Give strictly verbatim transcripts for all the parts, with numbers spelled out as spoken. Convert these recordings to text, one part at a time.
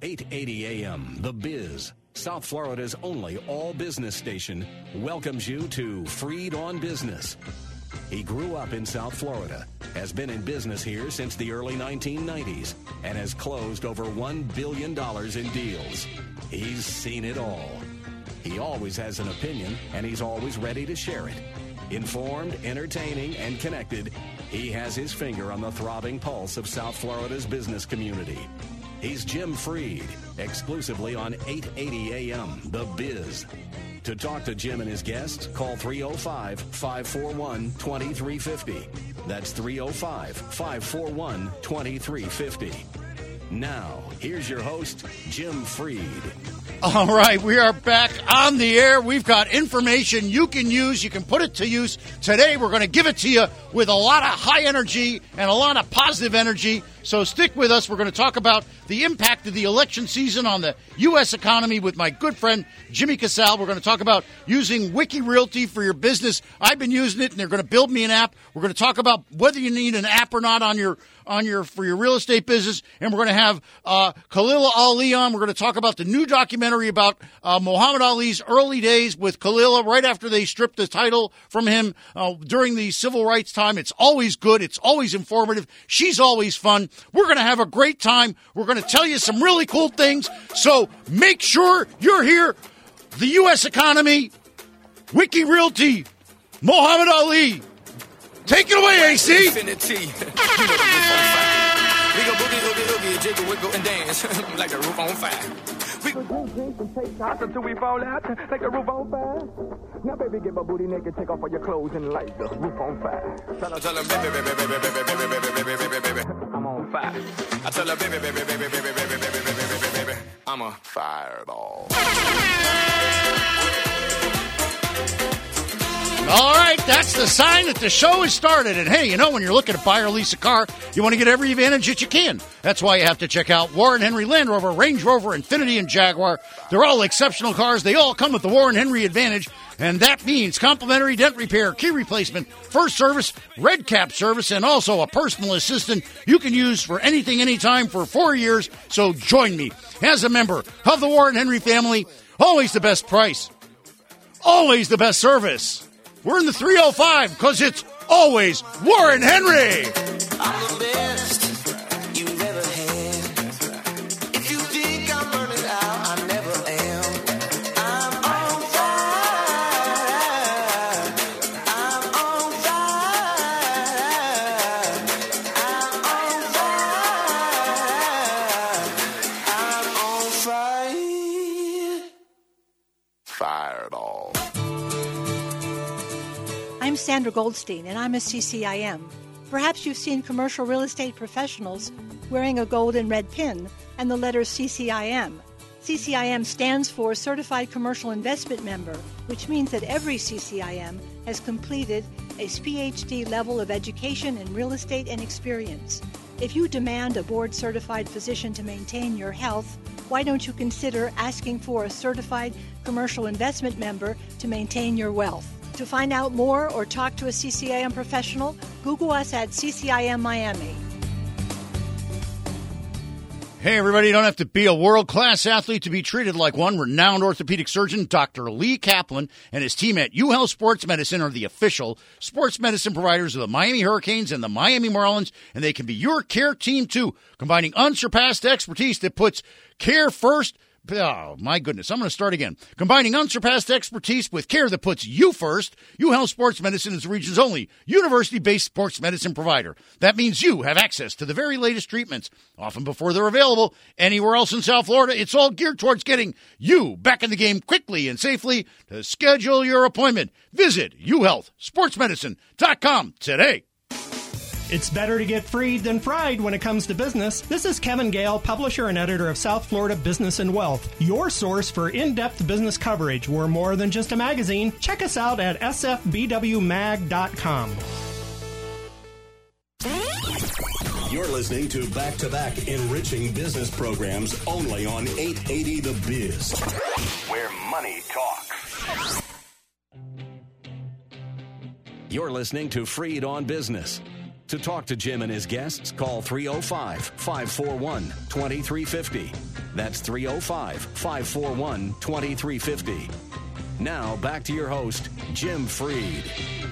eight eighty A M, The Biz, South Florida's only all-business station, welcomes you to Freed on Business. He grew up in South Florida, has been in business here since the early nineteen nineties, and has closed over one billion dollars in deals. He's seen it all. He always has an opinion, and he's always ready to share it. Informed, entertaining, and connected, he has his finger on the throbbing pulse of South Florida's business community. He's Jim Freed, exclusively on eight eighty A M, The Biz. To talk to Jim and his guests, call three oh five, five four one, two three five oh. That's three oh five, five four one, two three five oh. Now, here's your host, Jim Freed. All right, we are back on the air. We've got information you can use. You can put it to use. Today, we're going to give it to you with a lot of high energy and a lot of positive energy. So stick with us. We're going to talk about the impact of the election season on the U S economy with my good friend Jimmy Casale. We're going to talk about using Wiki Realty for your business. I've been using it, and they're going to build me an app. We're going to talk about whether you need an app or not on your on your for your real estate business. And we're going to have uh, Khalil Ali on. We're going to talk about the new documentary about uh, Muhammad Ali's early days with Khalil, right after they stripped the title from him uh, during the civil rights time. It's always good. It's always informative. She's always fun. We're going to have a great time. We're going to tell you some really cool things. So make sure you're here. The U S economy, Wiki Realty, Muhammad Ali. Take it away, A C. Infinity. You know the roof on fire. We go boogie, oogie, oogie, jiggle, wiggle, and dance like the roof on fire. We go drink, drink, and take shots until we fall out like the roof on fire. Now, baby, get my booty naked, take off all your clothes and light the roof on fire. Tell her, tell her, baby, baby, baby, baby, baby, baby, baby, baby, baby, I'm on fire. I tell her, baby, baby, baby, baby, baby, baby, baby, baby, baby, I'm a fireball. All right, that's the sign that the show has started. And hey, you know, when you're looking to buy or lease a car, you want to get every advantage that you can. That's why you have to check out Warren Henry Land Rover, Range Rover, Infiniti, and Jaguar. They're all exceptional cars. They all come with the Warren Henry Advantage. And that means complimentary dent repair, key replacement, first service, red cap service, and also a personal assistant you can use for anything, anytime for four years. So join me as a member of the Warren Henry family. Always the best price. Always the best service. We're in the three oh five because it's always Warren Henry. I'm the best you've ever had. If you think I'm burning out, I never am. I'm on fire. I'm on fire. I'm on fire. I'm on fire. Fireball. I'm Sandra Goldstein, and I'm a C C I M. Perhaps you've seen commercial real estate professionals wearing a gold and red pin and the letters C C I M. C C I M stands for Certified Commercial Investment Member, which means that every C C I M has completed a P H D level of education in real estate and experience. If you demand a board-certified physician to maintain your health, why don't you consider asking for a Certified Commercial Investment Member to maintain your wealth? To find out more or talk to a C C I M professional, Google us at C C I M Miami. Hey, everybody, you don't have to be a world-class athlete to be treated like one. Renowned orthopedic surgeon Doctor Lee Kaplan and his team at UHealth Sports Medicine are the official sports medicine providers of the Miami Hurricanes and the Miami Marlins, and they can be your care team, too, combining unsurpassed expertise that puts care first. Oh, my goodness. I'm going to start again. Combining unsurpassed expertise with care that puts you first, UHealth Sports Medicine is the region's only university-based sports medicine provider. That means you have access to the very latest treatments, often before they're available anywhere else in South Florida. It's all geared towards getting you back in the game quickly and safely. To schedule your appointment, visit u health sports medicine dot com today. It's better to get freed than fried when it comes to business. This is Kevin Gale, publisher and editor of South Florida Business and Wealth, your source for in-depth business coverage. We're more than just a magazine. Check us out at s f b w mag dot com. You're listening to back-to-back enriching business programs only on eight eighty The Biz, where money talks. You're listening to Freed on Business. To talk to Jim and his guests, call three oh five, five four one, two three five oh. That's three oh five, five four one, two three five oh. Now, back to your host, Jim Freed.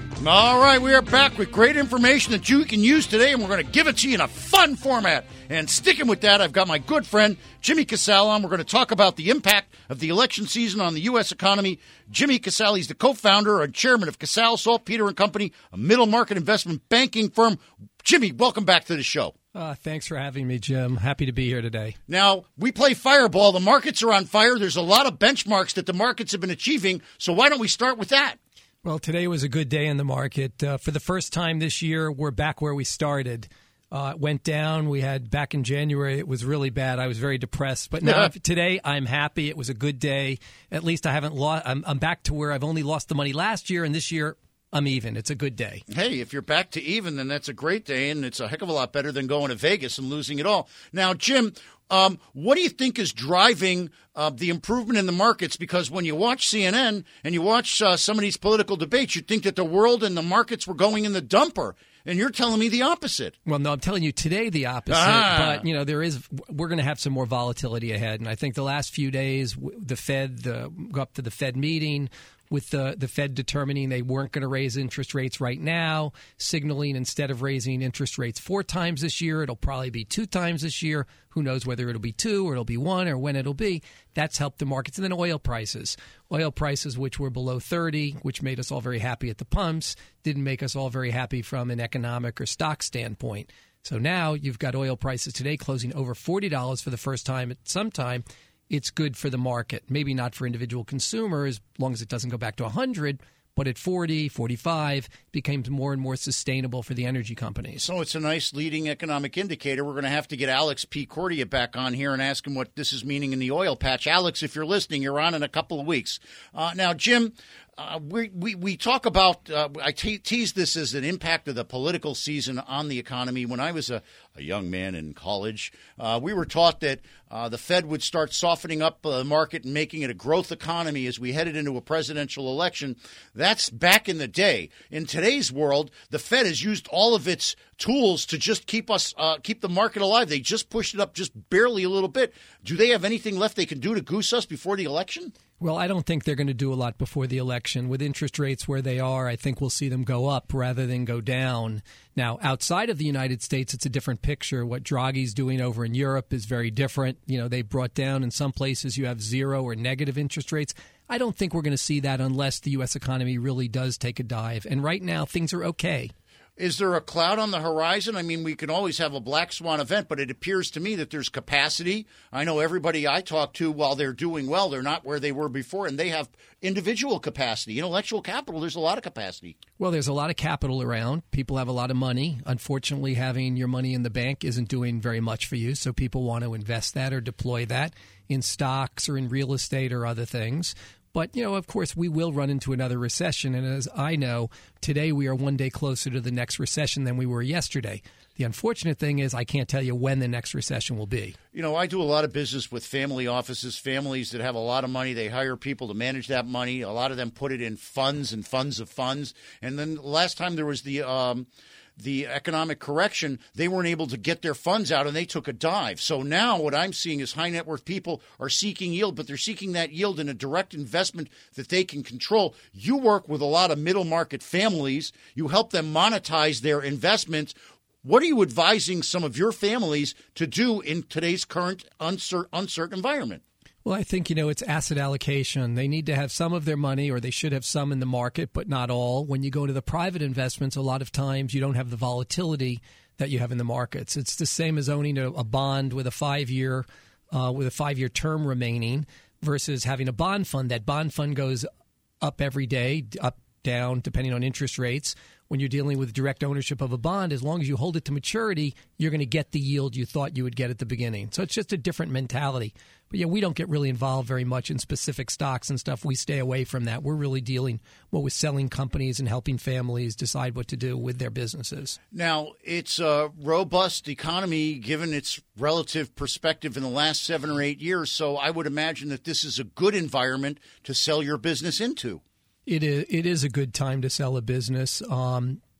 All right, we are back with great information that you can use today, and we're going to give it to you in a fun format. And sticking with that, I've got my good friend, Jimmy Casale on. We're going to talk about the impact of the election season on the U S economy. Jimmy Casale is the co-founder and chairman of Casale, Saltpeter and Company, a middle-market investment banking firm. Jimmy, welcome back to the show. Uh, thanks for having me, Jim. Happy to be here today. Now, we play Fireball. The markets are on fire. There's a lot of benchmarks that the markets have been achieving, so why don't we start with that? Well, today was a good day in the market. Uh, for the first time this year, we're back where we started. Uh, it went down. We had back in January, it was really bad. I was very depressed. But now today, I'm happy. It was a good day. At least I haven't lost. I'm, I'm back to where I've only lost the money last year, and this year I'm even. It's a good day. Hey, if you're back to even, then that's a great day, and it's a heck of a lot better than going to Vegas and losing it all. Now, Jim, um, what do you think is driving uh, the improvement in the markets? Because when you watch C N N and you watch uh, some of these political debates, you'd think that the world and the markets were going in the dumper. And you're telling me the opposite. Well, no, I'm telling you today the opposite. Ah. But, you know, there is we're going to have some more volatility ahead. And I think the last few days, the Fed, the, go up to the Fed meeting, with the, the Fed determining they weren't going to raise interest rates right now, signaling instead of raising interest rates four times this year, it'll probably be two times this year. Who knows whether it'll be two or it'll be one or when it'll be. That's helped the markets. And then oil prices. Oil prices, which were below thirty, which made us all very happy at the pumps, didn't make us all very happy from an economic or stock standpoint. So now you've got oil prices today closing over forty dollars for the first time at some time. It's good for the market. Maybe not for individual consumers, as long as it doesn't go back to one hundred, but at forty, forty-five, it becomes more and more sustainable for the energy companies. So it's a nice leading economic indicator. We're going to have to get Alex P. Cordia back on here and ask him what this is meaning in the oil patch. Alex, if you're listening, you're on in a couple of weeks. Uh, now, Jim, uh, we, we, we talk about, uh, I te- tease this as an impact of the political season on the economy. When I was a, a young man in college, uh, we were taught that uh, the Fed would start softening up the market and making it a growth economy as we headed into a presidential election. That's back in the day. In today's world, the Fed has used all of its tools to just keep us, uh, keep the market alive. They just pushed it up just barely a little bit. Do they have anything left they can do to goose us before the election? Well, I don't think they're going to do a lot before the election. With interest rates where they are, I think we'll see them go up rather than go down. Now, outside of the United States, it's a different picture. What Draghi's doing over in Europe is very different. You know, they brought down in some places you have zero or negative interest rates. I don't think we're going to see that unless the U S economy really does take a dive. And right now, things are okay. Is there a cloud on the horizon? I mean, we can always have a black swan event, but it appears to me that there's capacity. I know everybody I talk to, while they're doing well, they're not where they were before, and they have individual capacity. Intellectual capital, there's a lot of capacity. Well, there's a lot of capital around. People have a lot of money. Unfortunately, having your money in the bank isn't doing very much for you, so people want to invest that or deploy that in stocks or in real estate or other things. But, you know, of course, we will run into another recession. And as I know, today we are one day closer to the next recession than we were yesterday. The unfortunate thing is I can't tell you when the next recession will be. You know, I do a lot of business with family offices, families that have a lot of money. They hire people to manage that money. A lot of them put it in funds and funds of funds. And then last time there was the um, the economic correction, they weren't able to get their funds out and they took a dive. So now what I'm seeing is high net worth people are seeking yield, but they're seeking that yield in a direct investment that they can control. You work with a lot of middle market families. You help them monetize their investments. What are you advising some of your families to do in today's current uncertain, uncertain environment? Well, I think, you know, it's asset allocation. They need to have some of their money, or they should have some in the market, but not all. When you go to the private investments, a lot of times you don't have the volatility that you have in the markets. It's the same as owning a, a bond with a five-year uh, with a five-year term remaining versus having a bond fund. That bond fund goes up every day, up, down, depending on interest rates. When you're dealing with direct ownership of a bond, as long as you hold it to maturity, you're going to get the yield you thought you would get at the beginning. So it's just a different mentality. But yeah, we don't get really involved very much in specific stocks and stuff. We stay away from that. We're really dealing more with selling companies and helping families decide what to do with their businesses. Now, it's a robust economy given its relative perspective in the last seven or eight years. So I would imagine that this is a good environment to sell your business into. It is, it is a good time to sell a business um,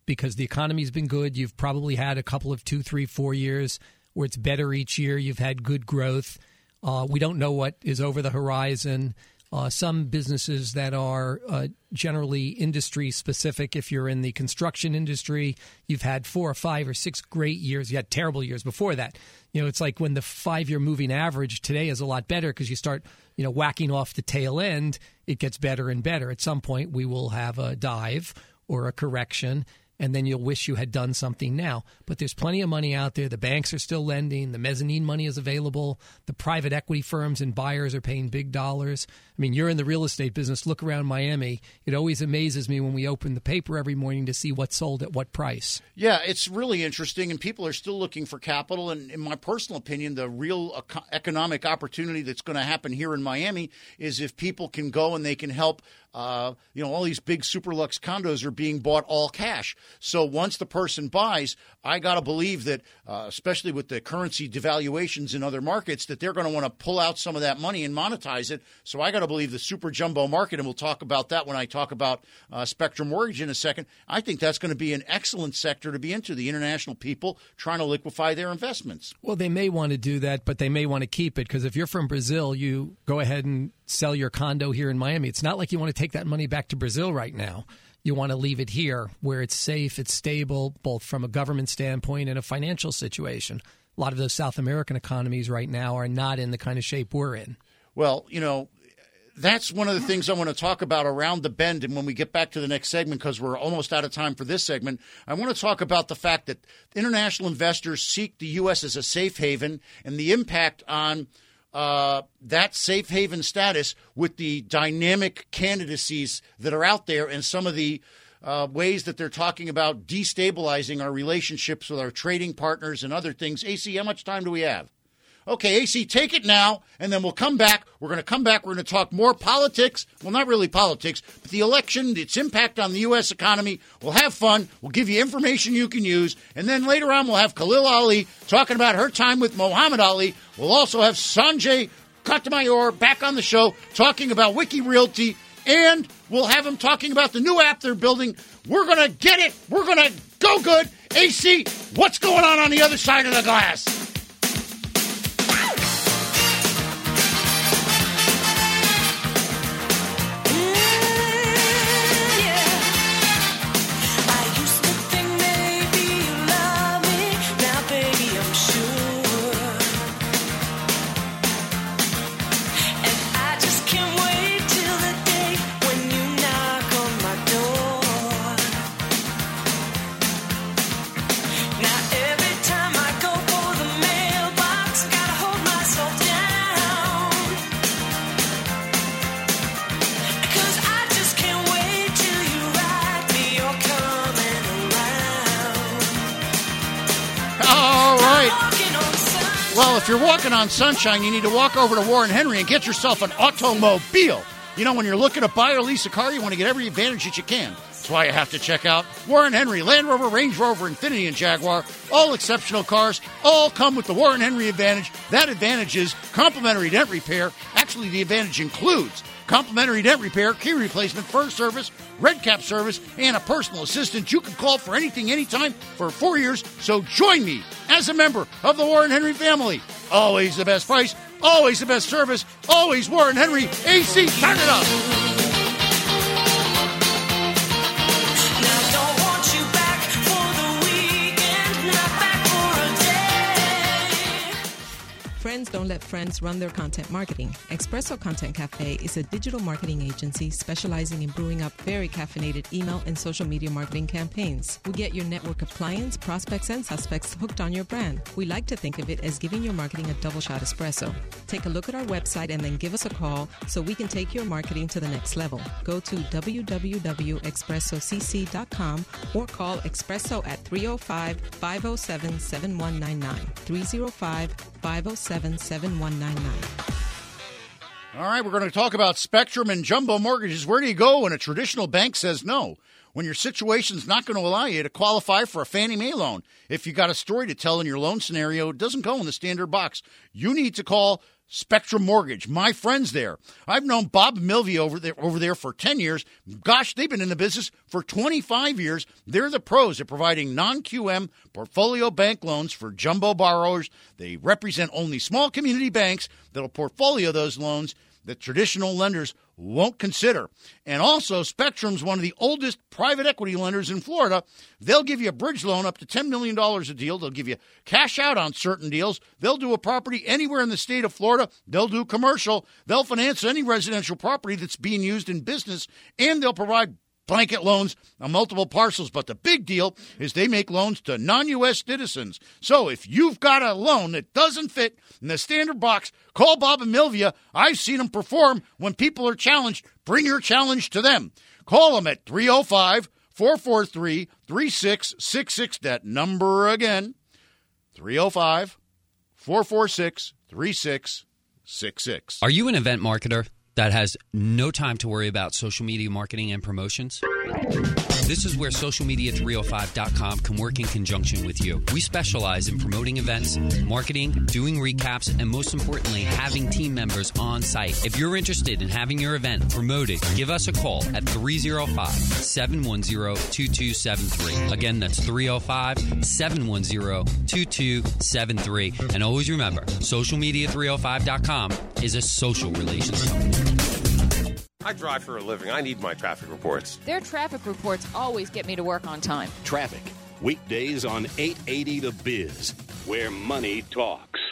because the economy's been good. You've probably had a couple of two, three, four years where it's better each year. You've had good growth. Uh, we don't know what is over the horizon. Uh, some businesses that are uh, generally industry specific, if you're in the construction industry, you've had four or five or six great years. You had terrible years before that. You know, it's like when the five-year moving average today is a lot better because you start, you know, whacking off the tail end, it gets better and better. At some point, we will have a dive or a correction, and then you'll wish you had done something now. But there's plenty of money out there. The banks are still lending. The mezzanine money is available. The private equity firms and buyers are paying big dollars. I mean, you're in the real estate business. Look around Miami. It always amazes me when we open the paper every morning to see what's sold at what price. Yeah, it's really interesting, and people are still looking for capital. And in my personal opinion, the real eco- economic opportunity that's going to happen here in Miami is if people can go and they can help. Uh, you know, all these big super lux condos are being bought all cash. So once the person buys, I got to believe that, uh, especially with the currency devaluations in other markets, that they're going to want to pull out some of that money and monetize it. So I got to believe the super jumbo market, and we'll talk about that when I talk about uh, Spectrum Mortgage in a second. I think that's going to be an excellent sector to be into, the international people trying to liquefy their investments. Well, they may want to do that, but they may want to keep it because if you're from Brazil, you go ahead and sell your condo here in Miami. It's not like you want to take that money back to Brazil right now. You want to leave it here where it's safe, it's stable, both from a government standpoint and a financial situation. A lot of those South American economies right now are not in the kind of shape we're in. Well, you know, that's one of the things I want to talk about around the bend. And when we get back to the next segment, because we're almost out of time for this segment, I want to talk about the fact that international investors seek the U S as a safe haven and the impact on Uh, that safe haven status with the dynamic candidacies that are out there and some of the uh, ways that they're talking about destabilizing our relationships with our trading partners and other things. A C, how much time do we have? Okay, A C, take it now, and then we'll come back. We're going to come back. We're going to talk more politics. Well, not really politics, but the election, its impact on the U S economy. We'll have fun. We'll give you information you can use. And then later on, we'll have Khalil Ali talking about her time with Muhammad Ali. We'll also have Sanjay Katamayor back on the show talking about Wiki Realty. And we'll have him talking about the new app they're building. We're going to get it. We're going to go good. A C, what's going on on the other side of the glass? Well, if you're walking on sunshine, you need to walk over to Warren Henry and get yourself an automobile. You know, when you're looking to buy or lease a car, you want to get every advantage that you can. That's why you have to check out Warren Henry. Land Rover, Range Rover, Infiniti, and Jaguar. All exceptional cars. All come with the Warren Henry advantage. That advantage is complimentary dent repair. Actually, the advantage includes complimentary dent repair, key replacement, fur service, red cap service, and a personal assistant. You can call for anything, anytime, for four years. So join me as a member of the Warren Henry family. Always the best price, always the best service, always Warren Henry. A C, turn it up. Friends don't let friends run their content marketing. Espresso Content Cafe is a digital marketing agency specializing in brewing up very caffeinated email and social media marketing campaigns. We get your network of clients, prospects, and suspects hooked on your brand. We like to think of it as giving your marketing a double shot espresso. Take a look at our website and then give us a call so we can take your marketing to the next level. Go to w w w dot espresso c c dot com or call Espresso at three oh five, five oh seven, seven one nine nine. three oh five, five oh seven, seven one nine nine. All right, we're going to talk about Spectrum and jumbo mortgages. Where do you go when a traditional bank says no? When your situation's not going to allow you to qualify for a Fannie Mae loan. If you got a story to tell in your loan scenario, it doesn't go in the standard box. You need to call Spectrum Mortgage, my friends there. I've known Bob and Milvey over there, over there for ten years. Gosh, they've been in the business for twenty-five years. They're the pros at providing non-Q M portfolio bank loans for jumbo borrowers. They represent only small community banks that will portfolio those loans that traditional lenders won't consider. And also, Spectrum's one of the oldest private equity lenders in Florida. They'll give you a bridge loan up to ten million dollars a deal. They'll give you cash out on certain deals. They'll do a property anywhere in the state of Florida. They'll do commercial. They'll finance any residential property that's being used in business, and they'll provide blanket loans on multiple parcels. But the big deal is they make loans to non-U S citizens. So if you've got a loan that doesn't fit in the standard box, call Bob and Milvia. I've seen them perform when people are challenged. Bring your challenge to them. Call them at three oh five, four four three, three six six six. That number again, three oh five, four four six, three six six six. Are you an event marketer that has no time to worry about social media marketing and promotions? This is where social media three oh five dot com can work in conjunction with you. We specialize in promoting events, marketing, doing recaps, and most importantly, having team members on site. If you're interested in having your event promoted, give us a call at three oh five, seven one zero, two two seven three. Again, that's three oh five, seven one zero, two two seven three. And always remember, social media three oh five dot com is a social relations company. I drive for a living. I need my traffic reports. Their traffic reports always get me to work on time. Traffic, weekdays on eight eighty The Biz, where money talks.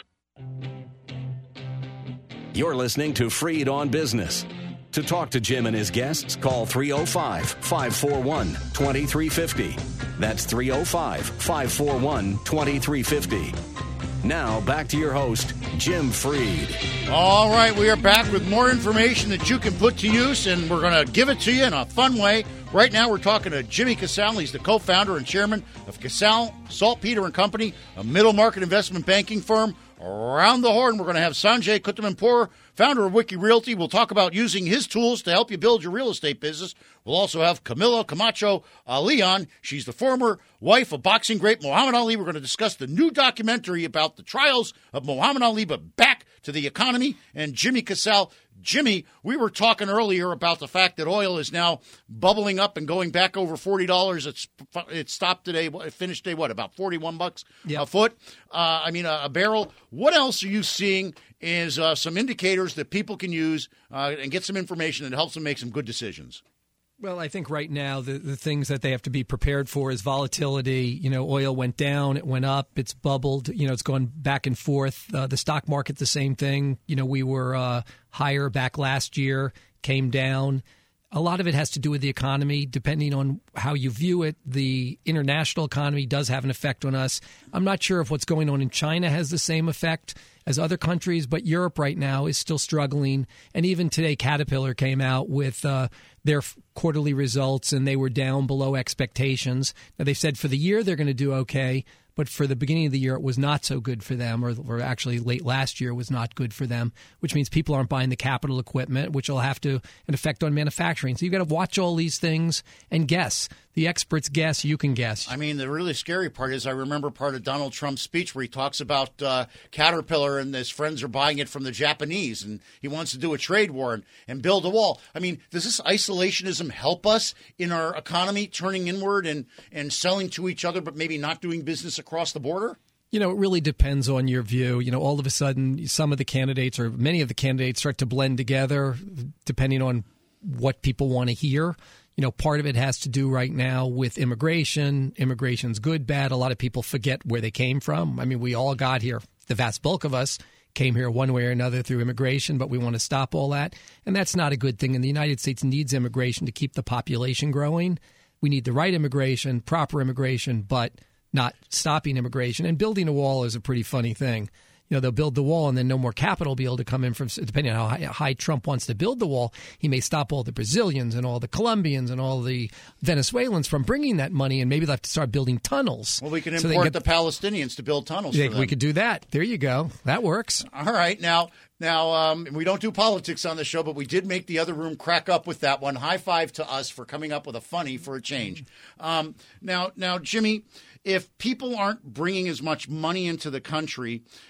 You're listening to Freed on Business. To talk to Jim and his guests, call three oh five, five four one, two three five oh. That's three oh five, five four one, two three five oh. Now, back to your host, Jim Freed. All right, we are back with more information that you can put to use, and we're going to give it to you in a fun way. Right now, we're talking to Jimmy Casale. He's the co-founder and chairman of Casale, Saltpeter and Company, a middle-market investment banking firm. Around the horn, we're going to have Sanjay Kuttamanpour, founder of Wiki Realty. We'll talk about using his tools to help you build your real estate business. We'll also have Camila Camacho Ali on. She's the former wife of boxing great Muhammad Ali. We're going to discuss the new documentary about the trials of Muhammad Ali, but back to the economy and Jimmy Casale. Jimmy, we were talking earlier about the fact that oil is now bubbling up and going back over forty dollars. It's it stopped today. It finished today, what, about forty-one bucks yep. a foot? Uh, I mean, a, a barrel. What else are you seeing is uh, some indicators that people can use uh, and get some information that helps them make some good decisions? Well, I think right now the, the things that they have to be prepared for is volatility. You know, oil went down, it went up, it's bubbled. You know, it's gone back and forth. Uh, the stock market, the same thing. You know, we were uh, higher back last year, came down. A lot of it has to do with the economy, depending on how you view it. The international economy does have an effect on us. I'm not sure if what's going on in China has the same effect as other countries, but Europe right now is still struggling. And even today, Caterpillar came out with uh, their quarterly results, and they were down below expectations. Now, they said for the year they're going to do okay, but for the beginning of the year, it was not so good for them, or, or actually late last year was not good for them, which means people aren't buying the capital equipment, which will have to an effect on manufacturing. So you've got to watch all these things and guess. The experts guess, you can guess. I mean, the really scary part is I remember part of Donald Trump's speech where he talks about uh, Caterpillar and his friends are buying it from the Japanese, and he wants to do a trade war and, and build a wall. I mean, does this isolationism help us in our economy, turning inward and, and selling to each other, but maybe not doing business across the border? You know, it really depends on your view. You know, all of a sudden, some of the candidates or many of the candidates start to blend together depending on what people want to hear. You know, part of it has to do right now with immigration. Immigration's good, bad. A lot of people forget where they came from. I mean, we all got here. The vast bulk of us came here one way or another through immigration, but we want to stop all that. And that's not a good thing. And the United States needs immigration to keep the population growing. We need the right immigration, proper immigration, but not stopping immigration. And building a wall is a pretty funny thing. You know, they'll build the wall and then no more capital will be able to come in from, depending on how high, high Trump wants to build the wall, he may stop all the Brazilians and all the Colombians and all the Venezuelans from bringing that money, and maybe they'll have to start building tunnels. Well, we can so import get, the Palestinians to build tunnels they, for them. We could do that. There you go. That works. All right. Now, now um, we don't do politics on the show, but we did make the other room crack up with that one. High five to us for coming up with a funny for a change. Um, now, now, Jimmy, if people aren't bringing as much money into the country,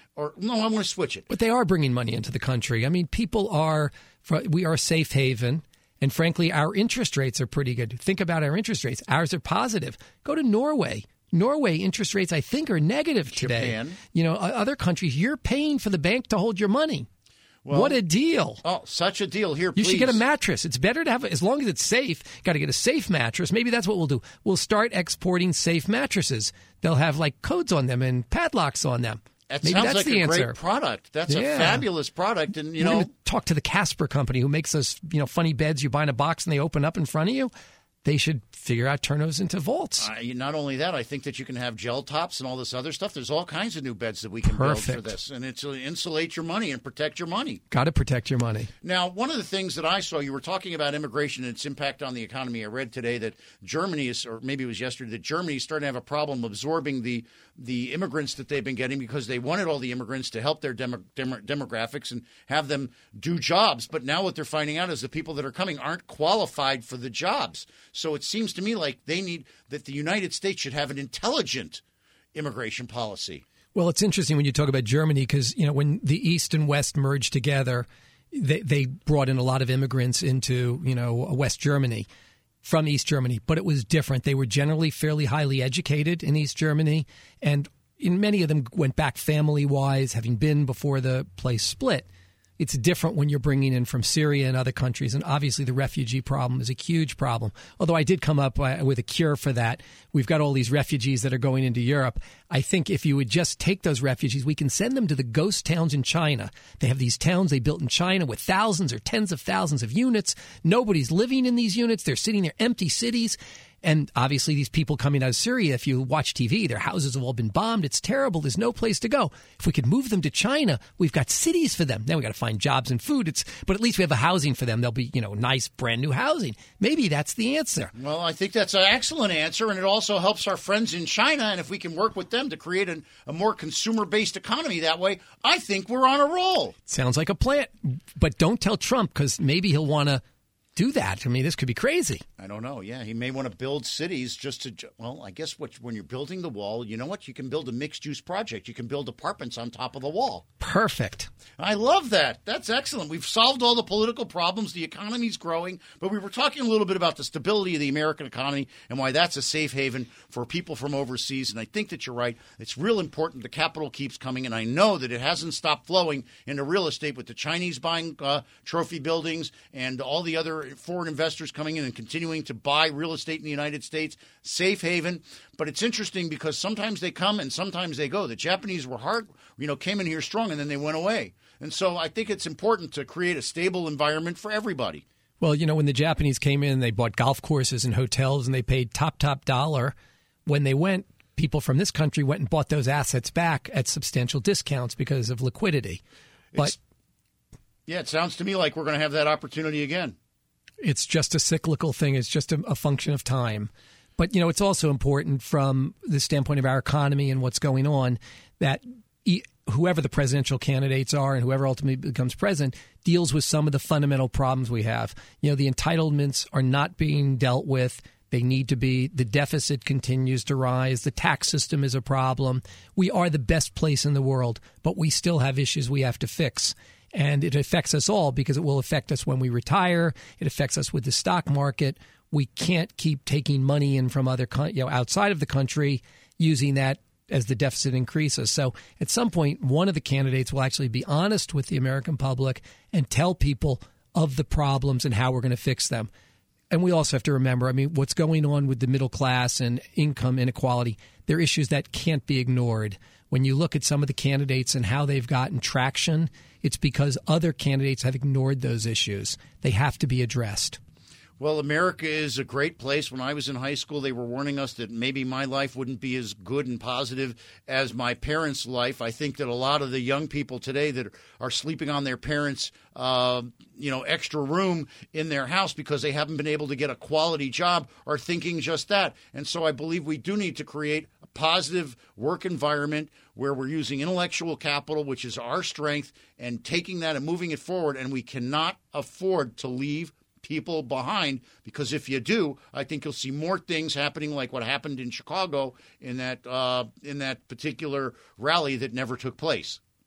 or no, I want to switch it. But they are bringing money into the country. I mean, people are, we are a safe haven. And frankly, our interest rates are pretty good. Think about our interest rates. Ours are positive. Go to Norway. Norway interest rates, I think, are negative today. Japan. You know, other countries, you're paying for the bank to hold your money. Well, what a deal. Oh, such a deal. Here, you please. should get a mattress. It's better to have, as long as it's safe, got to get a safe mattress. Maybe that's what we'll do. We'll start exporting safe mattresses. They'll have like codes on them and padlocks on them. That Maybe sounds that's like the a answer. great product. That's Yeah. a fabulous product. And, you We're know, gonna talk to the Casper company who makes those, you know, funny beds you buy in a box and they open up in front of you. They should figure out turn those into vaults. Uh, not only that, I think that you can have gel tops and all this other stuff. There's all kinds of new beds that we can Perfect. build for this. And it's uh, insulate your money and protect your money. Got to protect your money. Now, one of the things that I saw, you were talking about immigration and its impact on the economy. I read today that Germany is, or maybe it was yesterday, that Germany is starting to have a problem absorbing the the immigrants that they've been getting because they wanted all the immigrants to help their demo, demo, demographics and have them do jobs. But now what they're finding out is the people that are coming aren't qualified for the jobs. So it seems to me like they need that the United States should have an intelligent immigration policy. Well, it's interesting when you talk about Germany because, you know, when the East and West merged together, they, they brought in a lot of immigrants into, you know, West Germany from East Germany. But it was different. They were generally fairly highly educated in East Germany. And in many of them went back family-wise, having been before the place split. It's different when you're bringing in from Syria and other countries. And obviously the refugee problem is a huge problem. Although I did come up uh, with a cure for that. We've got all these refugees that are going into Europe. I think if you would just take those refugees, we can send them to the ghost towns in China. They have these towns they built in China with thousands or tens of thousands of units. Nobody's living in these units. They're sitting there, empty cities. And obviously these people coming out of Syria, if you watch T V, their houses have all been bombed. It's terrible. There's no place to go. If we could move them to China, we've got cities for them. Now we've got to find jobs and food. It's, but at least we have a housing for them. They'll be, you know, nice, brand new housing. Maybe that's the answer. Well, I think that's an excellent answer, and it also helps our friends in China. And if we can work with them to create an, a more consumer-based economy that way, I think we're on a roll. Sounds like a plan. But don't tell Trump because maybe he'll want to do that. I mean, this could be crazy. I don't know. Yeah, he may want to build cities just to, well, I guess what when you're building the wall, you know what? You can build a mixed-use project. You can build apartments on top of the wall. Perfect. I love that. That's excellent. We've solved all the political problems. The economy's growing. But we were talking a little bit about the stability of the American economy and why that's a safe haven for people from overseas. And I think that you're right. It's real important. The capital keeps coming. And I know that it hasn't stopped flowing into real estate with the Chinese buying uh, trophy buildings and all the other foreign investors coming in and continuing to buy real estate in the United States. Safe haven. But it's interesting because sometimes they come and sometimes they go. The Japanese were hard, you know, came in here strong and then they went away. And so I think it's important to create a stable environment for everybody. Well, you know, when the Japanese came in, they bought golf courses and hotels and they paid top, top dollar. When they went, people from this country went and bought those assets back at substantial discounts because of liquidity. But It's, yeah, it sounds to me like we're going to have that opportunity again. It's just a cyclical thing. It's just a, a function of time. But, you know, it's also important from the standpoint of our economy and what's going on that e- whoever the presidential candidates are and whoever ultimately becomes president deals with some of the fundamental problems we have. You know, the entitlements are not being dealt with. They need to be. The deficit continues to rise. The tax system is a problem. We are the best place in the world, but we still have issues we have to fix. And it affects us all because it will affect us when we retire. It affects us with the stock market. We can't keep taking money in from other, you know, outside of the country, using that as the deficit increases. So at some point, one of the candidates will actually be honest with the American public and tell people of the problems and how we're going to fix them. And we also have to remember, I mean, what's going on with the middle class and income inequality, they're issues that can't be ignored. When you look at some of the candidates and how they've gotten traction, it's because other candidates have ignored those issues. They have to be addressed. Well, America is a great place. When I was in high school, they were warning us that maybe my life wouldn't be as good and positive as my parents' life. I think that a lot of the young people today that are sleeping on their parents' uh, you know, extra room in their house because they haven't been able to get a quality job are thinking just that. And so I believe we do need to create a positive work environment where we're using intellectual capital, which is our strength, and taking that and moving it forward. And we cannot afford to leave people behind, because if you do, I think you'll see more things happening like what happened in Chicago in that uh, in that particular rally that never took place.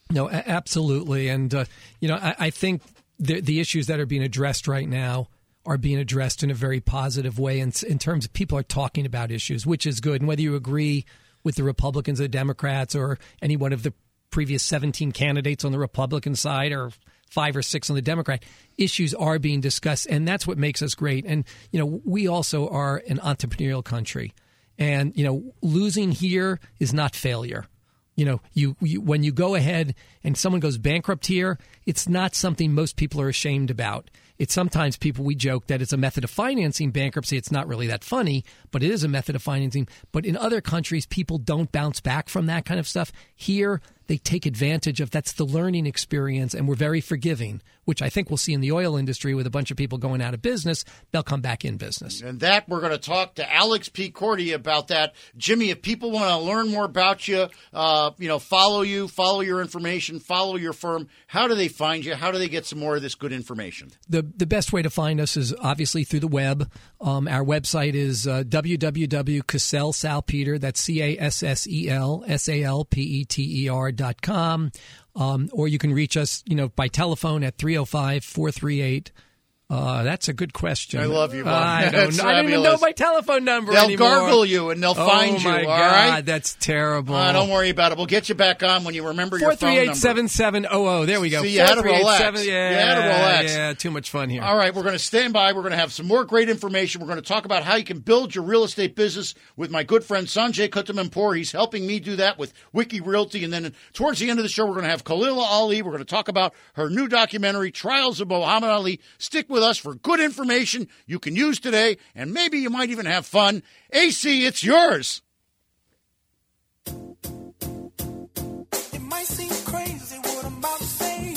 No, a- absolutely. And, uh, you know, I, I think the, the issues that are being addressed right now are being addressed in a very positive way in, in terms of people are talking about issues, which is good. And whether you agree with the Republicans or the Democrats or any one of the previous seventeen candidates on the Republican side or five or six on the Democrat, issues are being discussed. And that's what makes us great. And, you know, we also are an entrepreneurial country. And, you know, losing here is not failure. You know, you, you when you go ahead and someone goes bankrupt here, it's not something most people are ashamed about. It's sometimes people, we joke that it's a method of financing bankruptcy. It's not really that funny, but it is a method of financing. But in other countries, people don't bounce back from that kind of stuff. Here, they take advantage of that's the learning experience, and we're very forgiving, which I think we'll see in the oil industry with a bunch of people going out of business. They'll come back in business. And that, we're going to talk to Alex P. Cordy about that. Jimmy, if people want to learn more about you, uh, you know, follow you, follow your information, follow your firm, how do they find you? How do they get some more of this good information? The the best way to find us is obviously through the web. Um, our website is uh, w w w dot cassell salpeter, that's C A S S E L S A L P E T E R dot com. Um, or you can reach us, you know, by telephone at three oh five, four three eight. Uh, that's a good question. I love you, Bob. I don't, I don't even know my telephone number They'll anymore. gargle you and they'll oh find you, my all God, right? That's terrible. Uh, don't worry about it. We'll get you back on when you remember your phone number. four three eight, seven seven zero zero. There we go. See, you had to relax. Yeah, you had to relax. Yeah, too much fun here. All right, we're going to stand by. We're going to have some more great information. We're going to talk about how you can build your real estate business with my good friend Sanjay Kuttamanpour. He's helping me do that with Wiki Realty. And then towards the end of the show, we're going to have Khalila Ali. We're going to talk about her new documentary, Trials of Muhammad Ali. Stick with us for good information you can use today, and maybe you might even have fun. A C, it's yours. It might seem crazy what I'm about to say.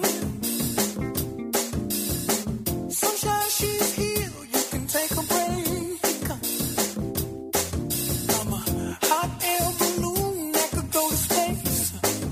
Sunshine, she's here, you can take a break. I'm a hot air balloon that could go to space.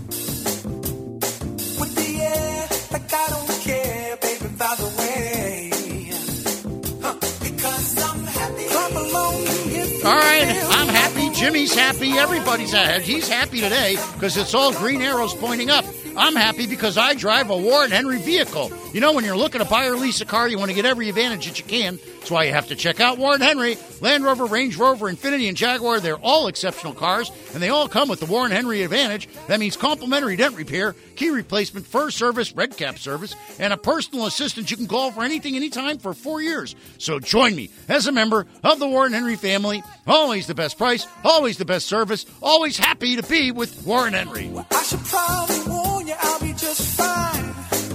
With the air, like I don't care, baby, by the way. Huh, because I'm happy. Clap along if All right, I'm happy. Jimmy's happy. Everybody's happy. He's happy today because it's all green arrows pointing up. I'm happy because I drive a Warren Henry vehicle. You know, when you're looking to buy or lease a car, you want to get every advantage that you can. That's why you have to check out Warren Henry. Land Rover, Range Rover, Infiniti, and Jaguar, they're all exceptional cars, and they all come with the Warren Henry Advantage. That means complimentary dent repair, key replacement, fur service, red cap service, and a personal assistant you can call for anything, anytime for four years. So join me as a member of the Warren Henry family. Always the best price, always the best service, always happy to be with Warren Henry. I should probably warn you, I'll be just fine.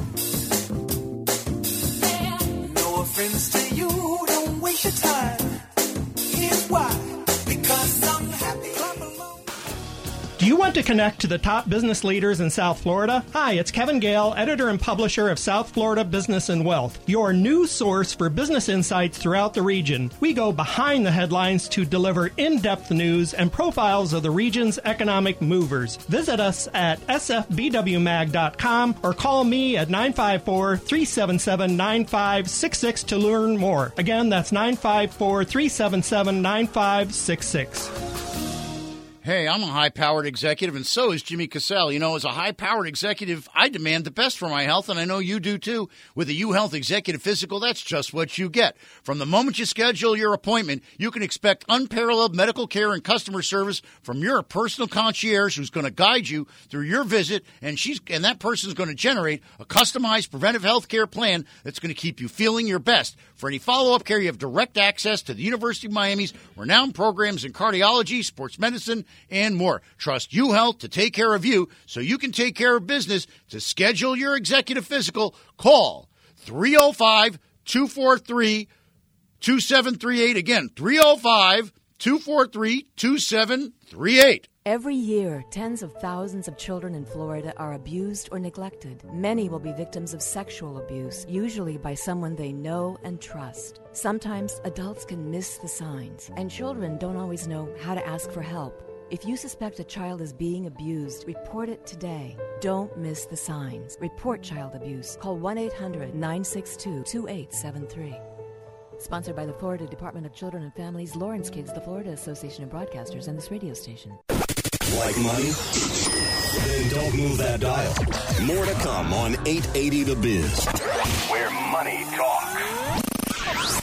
No offense to you, don't waste your time. Here's why, because I'm happy. Do you want to connect to the top business leaders in South Florida? Hi, it's Kevin Gale, editor and publisher of South Florida Business and Wealth, your new source for business insights throughout the region. We go behind the headlines to deliver in-depth news and profiles of the region's economic movers. Visit us at s f b w mag dot com or call me at nine five four, three seven seven, nine five six six to learn more. Again, that's nine five four, three seven seven, nine five six six. Hey, I'm a high-powered executive, and so is Jimmy Cassell. You know, as a high-powered executive, I demand the best for my health, and I know you do too. With a U-Health Executive Physical, that's just what you get. From the moment you schedule your appointment, you can expect unparalleled medical care and customer service from your personal concierge who's going to guide you through your visit, and she's and that person's going to generate a customized preventive health care plan that's going to keep you feeling your best. For any follow-up care, you have direct access to the University of Miami's renowned programs in cardiology, sports medicine, and more. Trust U-Health to take care of you so you can take care of business. To schedule your executive physical, call three oh five, two four three, two seven three eight. Again, three oh five, two four three, two seven three eight. Every year, tens of thousands of children in Florida are abused or neglected. Many will be victims of sexual abuse, usually by someone they know and trust. Sometimes adults can miss the signs, and children don't always know how to ask for help. If you suspect a child is being abused, report it today. Don't miss the signs. Report child abuse. Call one eight hundred, nine six two, two eight seven three. Sponsored by the Florida Department of Children and Families, Lawrence Kids, the Florida Association of Broadcasters, and this radio station. Like money? Then don't move that dial. More to come on eight eighty The Biz, where money talks.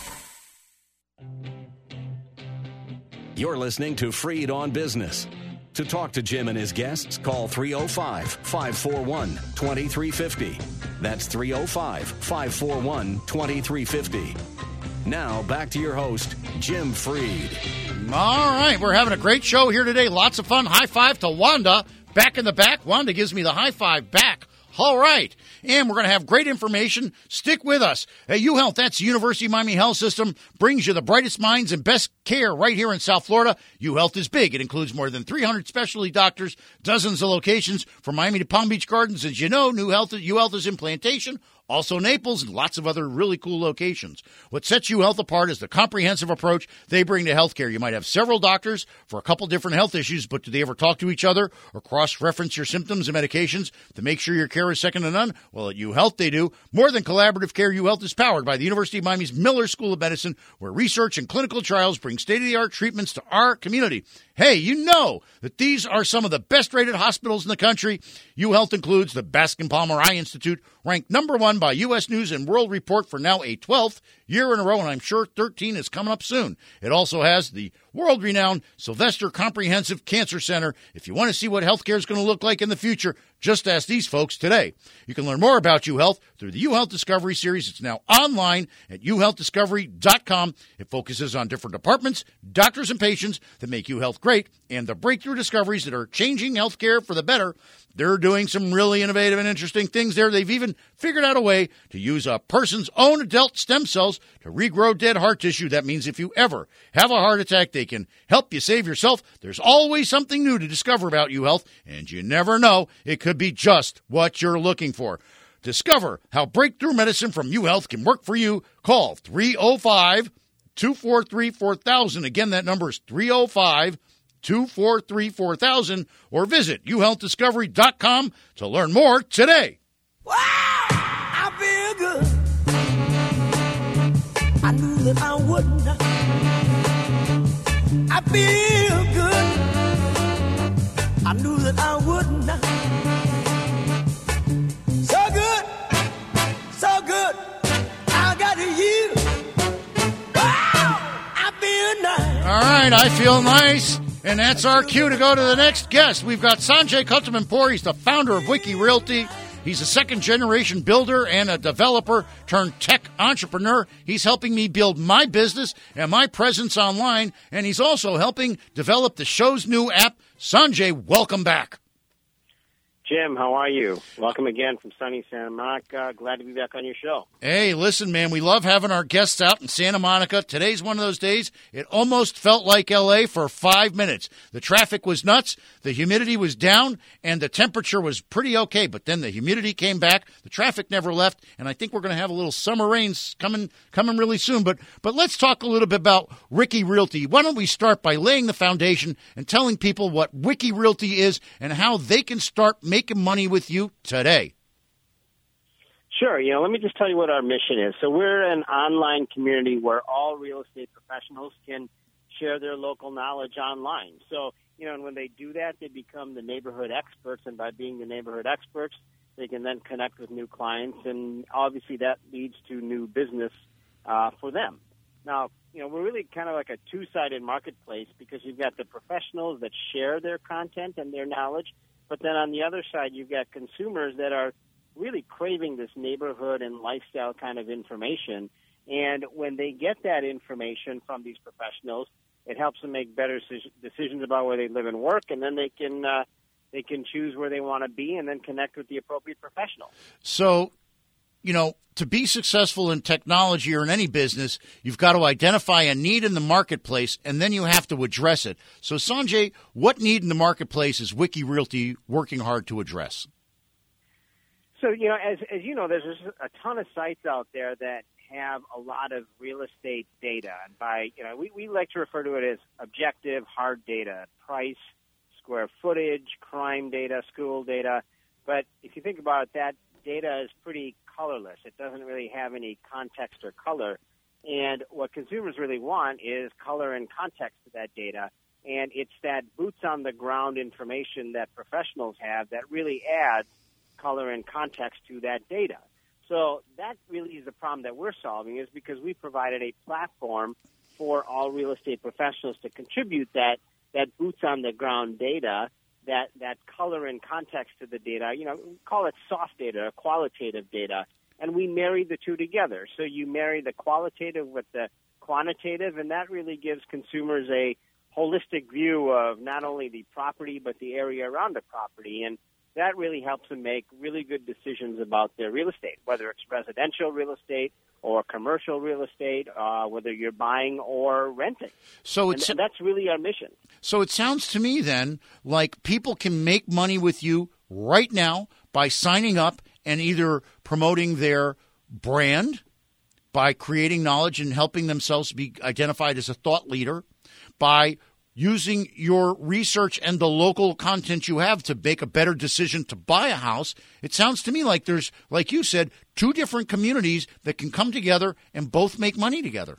You're listening to Freed on Business. To talk to Jim and his guests, call three oh five, five four one, two three five oh. That's three oh five, five four one, two three five oh. Now, back to your host, Jim Freed. All right, we're having a great show here today. Lots of fun. High five to Wanda. Back in the back. Wanda gives me the high five back. All right. And we're going to have great information. Stick with us. At UHealth, that's the University of Miami Health System, brings you the brightest minds and best care right here in South Florida. UHealth is big. It includes more than three hundred specialty doctors, dozens of locations from Miami to Palm Beach Gardens. As you know, New Health, UHealth is in Plantation, also Naples, and lots of other really cool locations. What sets UHealth apart is the comprehensive approach they bring to healthcare. You might have several doctors for a couple different health issues, but do they ever talk to each other or cross-reference your symptoms and medications to make sure your care is second to none? Well, at UHealth, they do. More than collaborative care, UHealth is powered by the University of Miami's Miller School of Medicine, where research and clinical trials bring state-of-the-art treatments to our community. Hey, you know that these are some of the best-rated hospitals in the country. UHealth includes the Baskin Palmer Eye Institute, ranked number one by U S News and World Report for now a twelfth year in a row, and I'm sure thirteen is coming up soon. It also has the world-renowned Sylvester Comprehensive Cancer Center. If you want to see what healthcare is going to look like in the future, just ask these folks today. You can learn more about UHealth through the UHealth Discovery Series. It's now online at u health discovery dot com. It focuses on different departments, doctors, and patients that make UHealth great, and the breakthrough discoveries that are changing healthcare for the better. They're doing some really innovative and interesting things there. They've even figured out a way to use a person's own adult stem cells to regrow dead heart tissue. That means if you ever have a heart attack, they can help you save yourself. There's always something new to discover about UHealth, and you never know. It could be just what you're looking for. Discover how breakthrough medicine from UHealth can work for you. Call three oh five, two four three, four thousand. Again, that number is three oh five, two four three, four thousand, or visit u health discovery dot com to learn more today. Wow, I feel good. I knew that I wouldn't. I feel good. I knew that I wouldn't. So good, so good. I got you. Wow, I feel nice. All right, I feel nice. And that's our cue to go to the next guest. We've got Sanjay Kuttamanpour. He's the founder of Wiki Realty. He's a second-generation builder and a developer turned tech entrepreneur. He's helping me build my business and my presence online, and he's also helping develop the show's new app. Sanjay, welcome back. Jim, how are you? Welcome again from sunny Santa Monica. Glad to be back on your show. Hey, listen, man, we love having our guests out in Santa Monica. Today's one of those days. It almost felt like L A for five minutes. The traffic was nuts, the humidity was down, and the temperature was pretty okay. But then the humidity came back, the traffic never left, and I think we're going to have a little summer rains coming coming really soon. But but let's talk a little bit about Wiki Realty. Why don't we start by laying the foundation and telling people what Wiki Realty is and how they can start making making money with you today? Sure. You know, let me just tell you what our mission is. So we're an online community where all real estate professionals can share their local knowledge online. So, you know, and when they do that, they become the neighborhood experts. And by being the neighborhood experts, they can then connect with new clients. And obviously that leads to new business uh, for them. Now, you know, we're really kind of like a two-sided marketplace because you've got the professionals that share their content and their knowledge. But then on the other side, you've got consumers that are really craving this neighborhood and lifestyle kind of information. And when they get that information from these professionals, it helps them make better decisions about where they live and work, and then they can uh, they can choose where they want to be and then connect with the appropriate professional. So, you know, to be successful in technology or in any business, you've got to identify a need in the marketplace, and then you have to address it. So, Sanjay, what need in the marketplace is Wiki Realty working hard to address? So, you know, as as you know, there's a ton of sites out there that have a lot of real estate data. And by, you know, we, we like to refer to it as objective, hard data, price, square footage, crime data, school data. But if you think about it, that data is pretty colorless. It doesn't really have any context or color. And what consumers really want is color and context to that data. And it's that boots-on-the-ground information that professionals have that really adds color and context to that data. So that really is the problem that we're solving, is because we provided a platform for all real estate professionals to contribute that, that boots-on-the-ground data, that, that color and context to the data. You know, we call it soft data, qualitative data, and we marry the two together. So you marry the qualitative with the quantitative, and that really gives consumers a holistic view of not only the property but the area around the property, and that really helps them make really good decisions about their real estate, whether it's residential real estate or commercial real estate, uh, whether you're buying or renting. So it's, and that's really our mission. So it sounds to me then like people can make money with you right now by signing up and either promoting their brand, by creating knowledge and helping themselves be identified as a thought leader, by using your research and the local content you have to make a better decision to buy a house. It sounds to me like there's, like you said, two different communities that can come together and both make money together.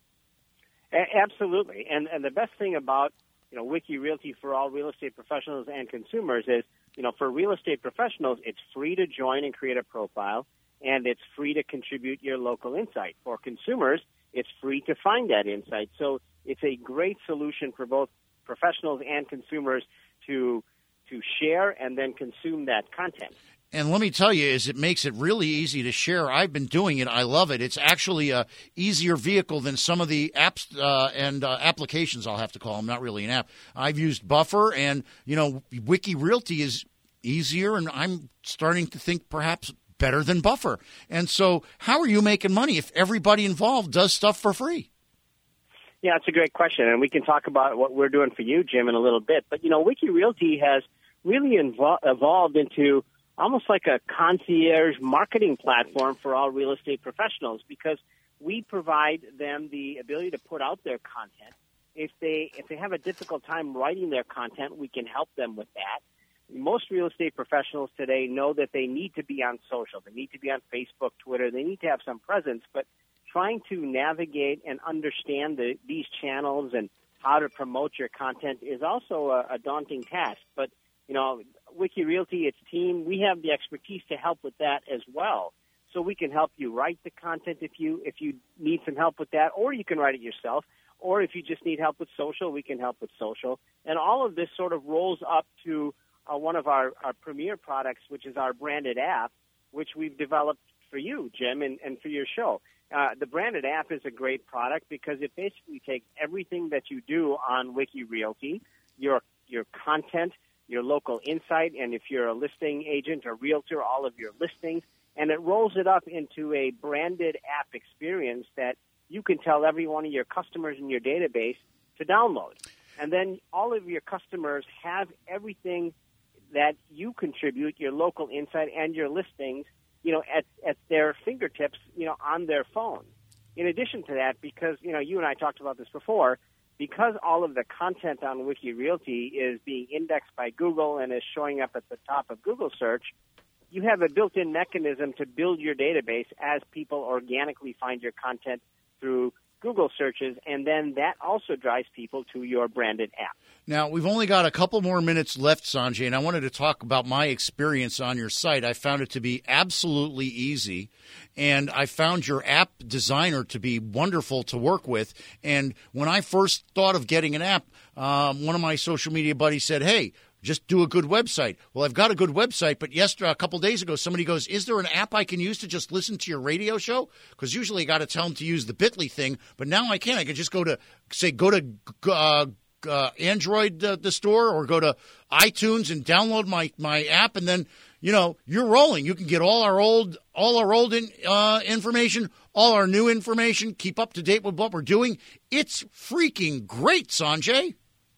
A- absolutely. And and the best thing about, you know, Wiki Realty for all real estate professionals and consumers is, you know, for real estate professionals, it's free to join and create a profile, and it's free to contribute your local insight. For consumers, it's free to find that insight. So it's a great solution for both professionals and consumers to to share and then consume that content. And let me tell you, is it makes it really easy to share. I've been doing it. I love it. It's actually a easier vehicle than some of the apps uh, and uh, applications, I'll have to call them. Not really an app. I've used Buffer, and, you know, Wiki Realty is easier, and I'm starting to think perhaps better than Buffer. And so how are you making money if everybody involved does stuff for free? Yeah, it's a great question, and we can talk about what we're doing for you, Jim, in a little bit. But, you know, Wiki Realty has really invo- evolved into almost like a concierge marketing platform for all real estate professionals, because we provide them the ability to put out their content. If they if they have a difficult time writing their content, we can help them with that. Most real estate professionals today know that they need to be on social. They need to be on Facebook, Twitter. They need to have some presence, but trying to navigate and understand the, these channels and how to promote your content is also a, a daunting task. But, you know, Wiki Realty, its team, we have the expertise to help with that as well. So we can help you write the content if you if you need some help with that, or you can write it yourself. Or if you just need help with social, we can help with social. And all of this sort of rolls up to uh, one of our, our premier products, which is our branded app, which we've developed for you, Jim, and, and for your show. Uh, the branded app is a great product because it basically takes everything that you do on Wiki Realty, your your content, your local insight, and if you're a listing agent or realtor, all of your listings, and it rolls it up into a branded app experience that you can tell every one of your customers in your database to download. And then all of your customers have everything that you contribute, your local insight and your listings, you know, at, at their fingertips, you know, on their phone. In addition to that, because, you know, you and I talked about this before, because all of the content on Wiki Realty is being indexed by Google and is showing up at the top of Google search, you have a built-in mechanism to build your database as people organically find your content through Google searches, and then that also drives people to your branded app. Now, we've only got a couple more minutes left, Sanjay, and I wanted to talk about my experience on your site. I found it to be absolutely easy, and I found your app designer to be wonderful to work with. And when I first thought of getting an app, um, one of my social media buddies said, hey, just do a good website. Well, I've got a good website, but yesterday, a couple days ago, somebody goes, is there an app I can use to just listen to your radio show? Because usually I got to tell them to use the Bitly thing, but now I can. I can just go to, say, go to uh, uh, Android, uh, the store, or go to iTunes and download my, my app, and then, you know, you're rolling. You can get all our old all our old in, uh, information, all our new information, keep up to date with what we're doing. It's freaking great, Sanjay.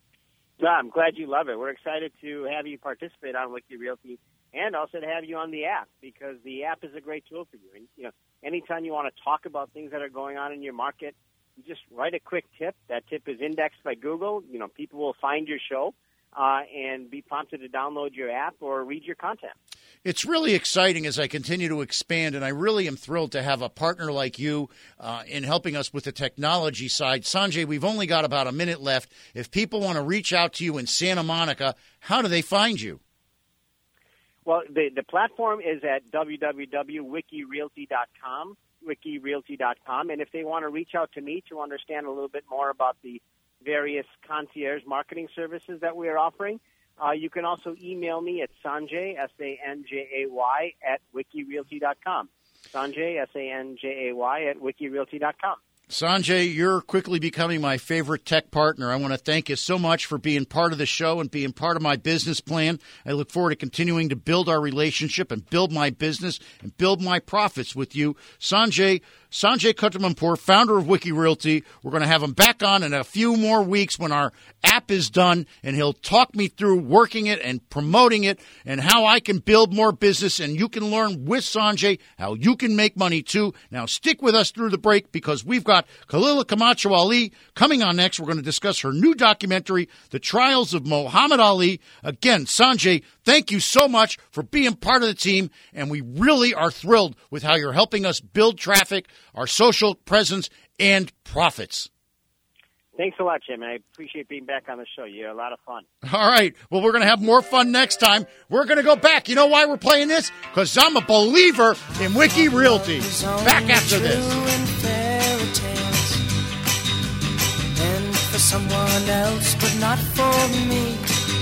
No, I'm glad you love it. We're excited to have you participate on Wiki Realty and also to have you on the app, because the app is a great tool for you. And, you know, anytime you want to talk about things that are going on in your market, you just write a quick tip. That tip is indexed by Google. You know, people will find your show uh, and be prompted to download your app or read your content. It's really exciting as I continue to expand, and I really am thrilled to have a partner like you uh, in helping us with the technology side. Sanjay, we've only got about a minute left. If people want to reach out to you in Santa Monica, how do they find you? Well, the, the platform is at w w w dot wiki realty dot com, wiki realty dot com, and if they want to reach out to me to understand a little bit more about the various concierge marketing services that we are offering, Uh, you can also email me at Sanjay, S A N J A Y, at wiki realty dot com. Sanjay, S A N J A Y, at wiki realty dot com. Sanjay, you're quickly becoming my favorite tech partner. I want to thank you so much for being part of the show and being part of my business plan. I look forward to continuing to build our relationship and build my business and build my profits with you. Sanjay, Sanjay Kuttamanpour, founder of Wiki Realty. We're going to have him back on in a few more weeks when our app is done, and he'll talk me through working it and promoting it and how I can build more business, and you can learn with Sanjay how you can make money too. Now stick with us through the break because we've got Khalila Camacho Ali coming on next. We're going to discuss her new documentary, The Trials of Muhammad Ali. Again, Sanjay, thank you so much for being part of the team, and we really are thrilled with how you're helping us build traffic, our social presence, and profits. Thanks a lot, Jim. I appreciate being back on the show. You're a lot of fun. All right. Well, we're going to have more fun next time. We're going to go back. You know why we're playing this? Because I'm a believer in Wiki Realty. Back after this. And for someone else, but not for me.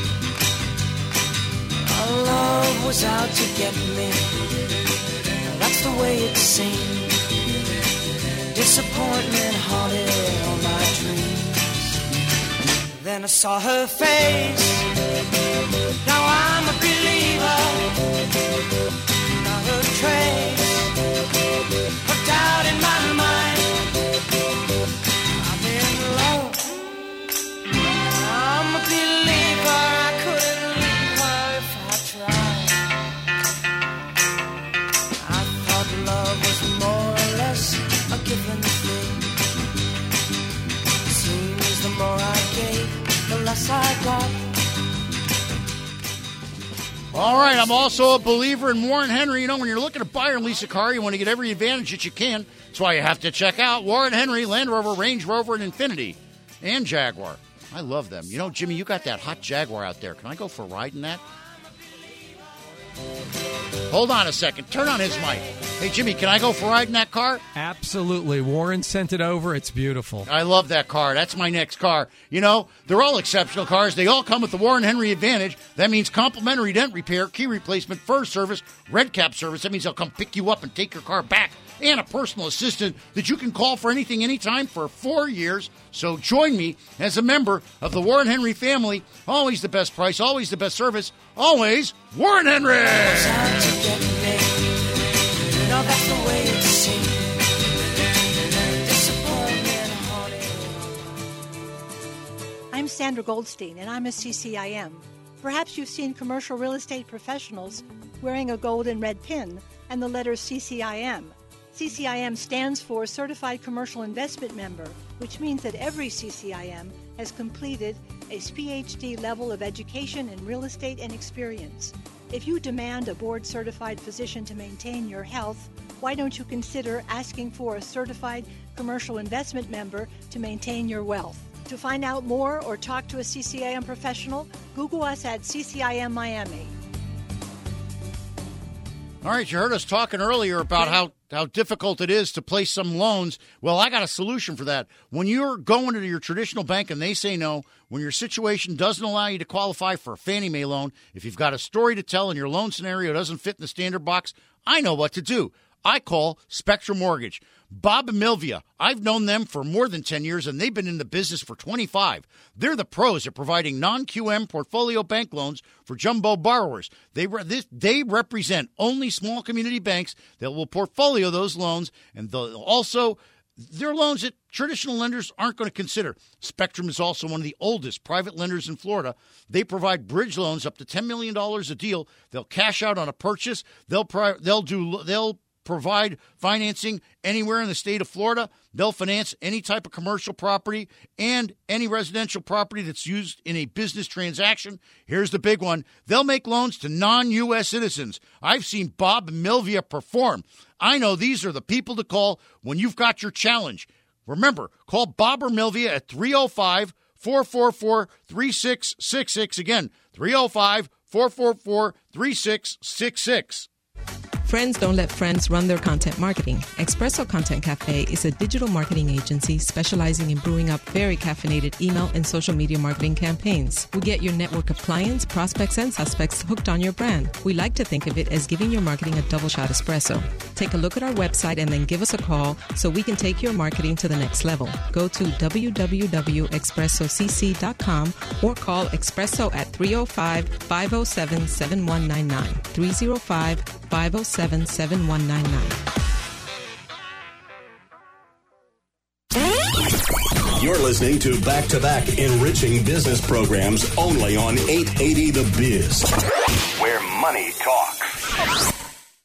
Our love was out to get me. That's the way it seemed. Disappointment haunted all my dreams. Then I saw her face. Now I'm a believer. Not a trace of doubt in my mind. I'm in love. I'm a believer. I couldn't leave her if I tried. I thought love was more or less a given thing. Seems the more I gave, the less I got. All right, I'm also a believer in Warren Henry. You know, when you're looking to buy or lease a car, you want to get every advantage that you can. That's why you have to check out Warren Henry, Land Rover, Range Rover, and Infiniti, and Jaguar. I love them. You know, Jimmy, you got that hot Jaguar out there. Can I go for a ride in that? Hold on a second. Turn on his mic. Hey, Jimmy, can I go for a ride in that car? Absolutely. Warren sent it over. It's beautiful. I love that car. That's my next car. You know, they're all exceptional cars. They all come with the Warren Henry Advantage. That means complimentary dent repair, key replacement, fur service, red cap service. That means they'll come pick you up and take your car back. And a personal assistant that you can call for anything, anytime for four years. So join me as a member of the Warren Henry family. Always the best price, always the best service, always Warren Henry! No, that's the way it seems. I'm Sandra Goldstein, and I'm a C C I M. Perhaps you've seen commercial real estate professionals wearing a gold and red pin and the letters C C I M. C C I M stands for Certified Commercial Investment Member, which means that every C C I M has completed a P H D level of education in real estate and experience. If you demand a board-certified physician to maintain your health, why don't you consider asking for a Certified Commercial Investment Member to maintain your wealth? To find out more or talk to a C C I M professional, Google us at C C I M Miami. All right, you heard us talking earlier about how, how difficult it is to place some loans. Well, I got a solution for that. When you're going to your traditional bank and they say no, when your situation doesn't allow you to qualify for a Fannie Mae loan, if you've got a story to tell and your loan scenario doesn't fit in the standard box, I know what to do. I call Spectrum Mortgage. Bob and Milvia, I've known them for more than ten years, and they've been in the business for twenty-five. They're the pros at providing non-Q M portfolio bank loans for jumbo borrowers. They, re- this, they represent only small community banks that will portfolio those loans, and they'll also they're loans that traditional lenders aren't going to consider. Spectrum is also one of the oldest private lenders in Florida. They provide bridge loans up to ten million dollars a deal. They'll cash out on a purchase. They'll pri- they'll do they'll provide financing anywhere in the state of Florida. They'll finance any type of commercial property and any residential property that's used in a business transaction. Here's the big one. They'll make loans to non-U S citizens. I've seen Bob Milvia perform. I know these are the people to call when you've got your challenge. Remember, call Bob or Milvia at three oh five, four four four, three six six six. Again, three oh five, four four four, three six six six. Friends don't let friends run their content marketing. Espresso Content Cafe is a digital marketing agency specializing in brewing up very caffeinated email and social media marketing campaigns. We get your network of clients, prospects, and suspects hooked on your brand. We like to think of it as giving your marketing a double shot espresso. Take a look at our website and then give us a call so we can take your marketing to the next level. Go to w w w dot espresso c c dot com or call Espresso at three oh five, five oh seven, seven one nine nine. three oh five, five oh seven, seven one nine nine. You're listening to back-to-back enriching business programs only on eight eighty The Biz, where money talks.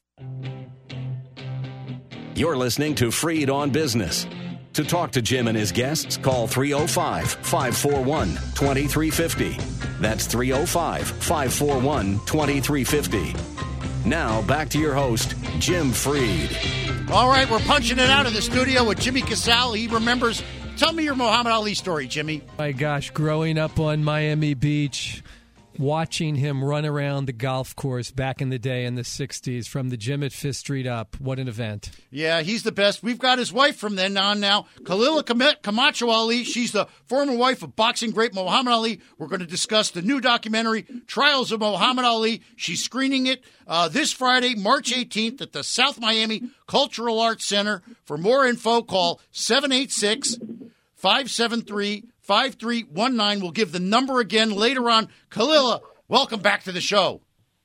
You're listening to Freed on Business. To talk to Jim and his guests, call three oh five, five four one, two three five oh. That's three oh five, five four one, two three five oh. Now, back to your host, Jim Freed. All right, we're punching it out of the studio with Jimmy Casale. He remembers. Tell me your Muhammad Ali story, Jimmy. My gosh, growing up on Miami Beach, watching him run around the golf course back in the day in the sixties from the gym at Fifth Street up. What an event. Yeah, he's the best. We've got his wife from then on now, Khalila Camacho Ali. She's the former wife of boxing great Muhammad Ali. We're going to discuss the new documentary, Trials of Muhammad Ali. She's screening it uh, this Friday, March eighteenth at the South Miami Cultural Arts Center. For more info, call seven eight six, five seven three, five three one nine. We'll give the number again later on. Khalila, welcome back to the show.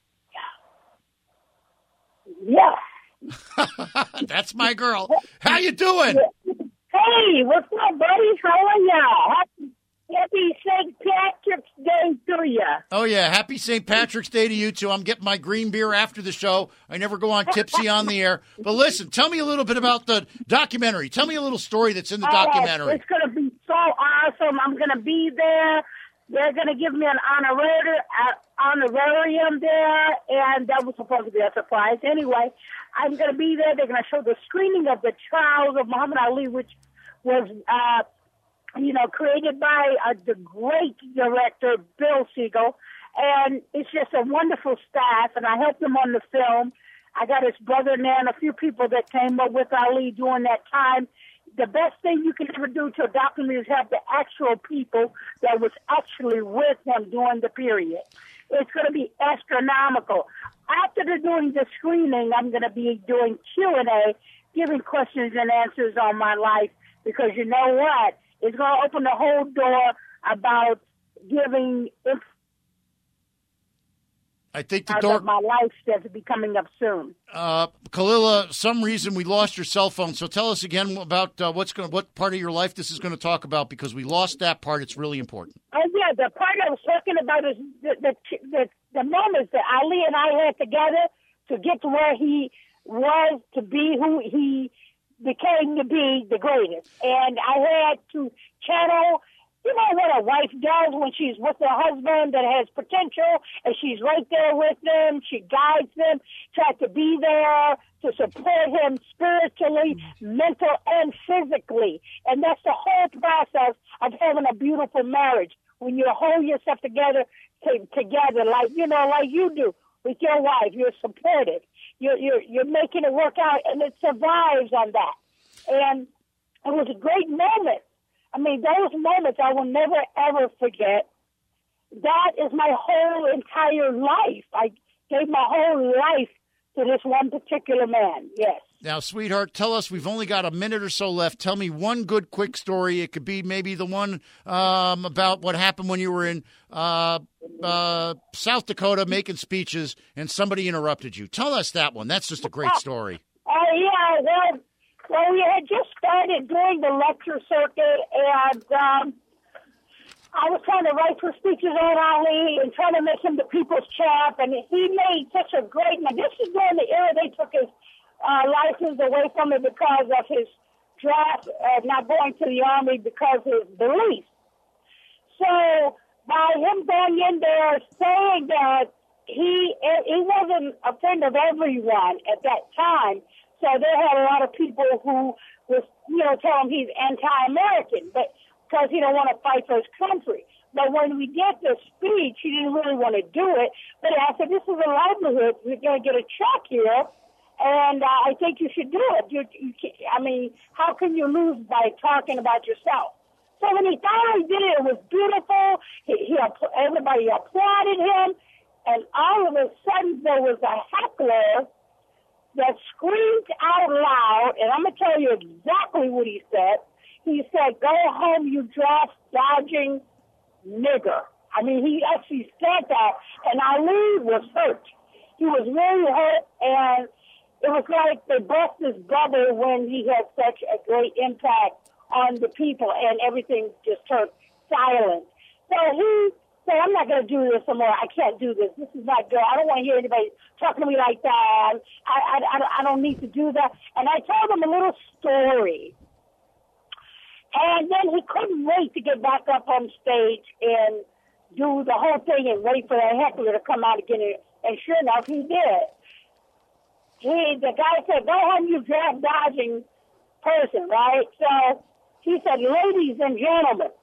Yeah. That's my girl. How you doing? Hey, what's up, buddy? How are ya? Happy, happy Saint Patrick's Day to ya. Oh, yeah. Happy Saint Patrick's Day to you, too. I'm getting my green beer after the show. I never go on tipsy on the air. But listen, tell me a little bit about the documentary. Tell me a little story that's in the All documentary. Right. It's going to be so awesome. I'm going to be there. They're going to give me an honorarium, uh, honorarium there, and that was supposed to be a surprise. Anyway, I'm going to be there. They're going to show the screening of the Trials of Muhammad Ali, which was, uh, you know, created by uh, the great director, Bill Siegel. And it's just a wonderful staff, and I helped him on the film. I got his brother in there and a few people that came up with Ali during that time. The best thing you can ever do to a documentary is have the actual people that was actually with him during the period. It's going to be astronomical. After they're doing the screening, I'm going to be doing Q and A, giving questions and answers on my life, because you know what? It's going to open the whole door about giving information. I think the door. Of my life that's be coming up soon. Uh, Khalila, some reason we lost your cell phone. So tell us again about uh, what's going, what part of your life this is going to talk about, because we lost that part. It's really important. Oh yeah, the part I was talking about is the the the, the moments that Ali and I had together to get to where he was to be who he became to be, the greatest. And I had to channel. You know what a wife does when she's with her husband that has potential, and she's right there with them. She guides them, tries to be there to support him spiritually, mental, and physically. And that's the whole process of having a beautiful marriage. When you hold yourself together, t- together, like you know, like you do with your wife, you're supported. You're you're you're making it work out, and it survives on that. And it was a great moment. I mean, those moments I will never, ever forget. That is my whole entire life. I gave my whole life to this one particular man, yes. Now, sweetheart, tell us, we've only got a minute or so left. Tell me one good, quick story. It could be maybe the one um, about what happened when you were in uh, uh, South Dakota making speeches and somebody interrupted you. Tell us that one. That's just a great story. Oh, uh, yeah, well... Well, we had just started doing the lecture circuit, and um, I was trying to write for speeches on Ali and trying to make him the people's champ, and he made such a great. Now, this is during the era they took his uh, license away from it because of his draft, uh, not going to the Army because of his beliefs. So by him going in there saying that he he wasn't a friend of everyone at that time, so they had a lot of people who was, you know, telling him he's anti-American, but because he don't want to fight for his country. But when we did the speech, he didn't really want to do it. But I said, this is a livelihood. You're going to get a check here, and uh, I think you should do it. You, you can't, I mean, how can you lose by talking about yourself? So when he finally did it, it was beautiful. He, he everybody applauded him, and all of a sudden there was a heckler that screamed out loud, and I'm going to tell you exactly what he said. He said, "Go home, you draft-dodging nigger." I mean, he actually said that, and Ali was hurt. He was really hurt, and it was like they burst his bubble when he had such a great impact on the people, and everything just turned silent. So he said, "I'm not going to do this anymore. I can't do this. This is not good. I don't want to hear anybody talking to me like that. I, I, I, I don't need to do that." And I told him a little story. And then he couldn't wait to get back up on stage and do the whole thing and wait for that heckler to come out again. And sure enough, he did. He, the guy said, "Go home, you draft-dodging person," right? So he said, "Ladies and gentlemen,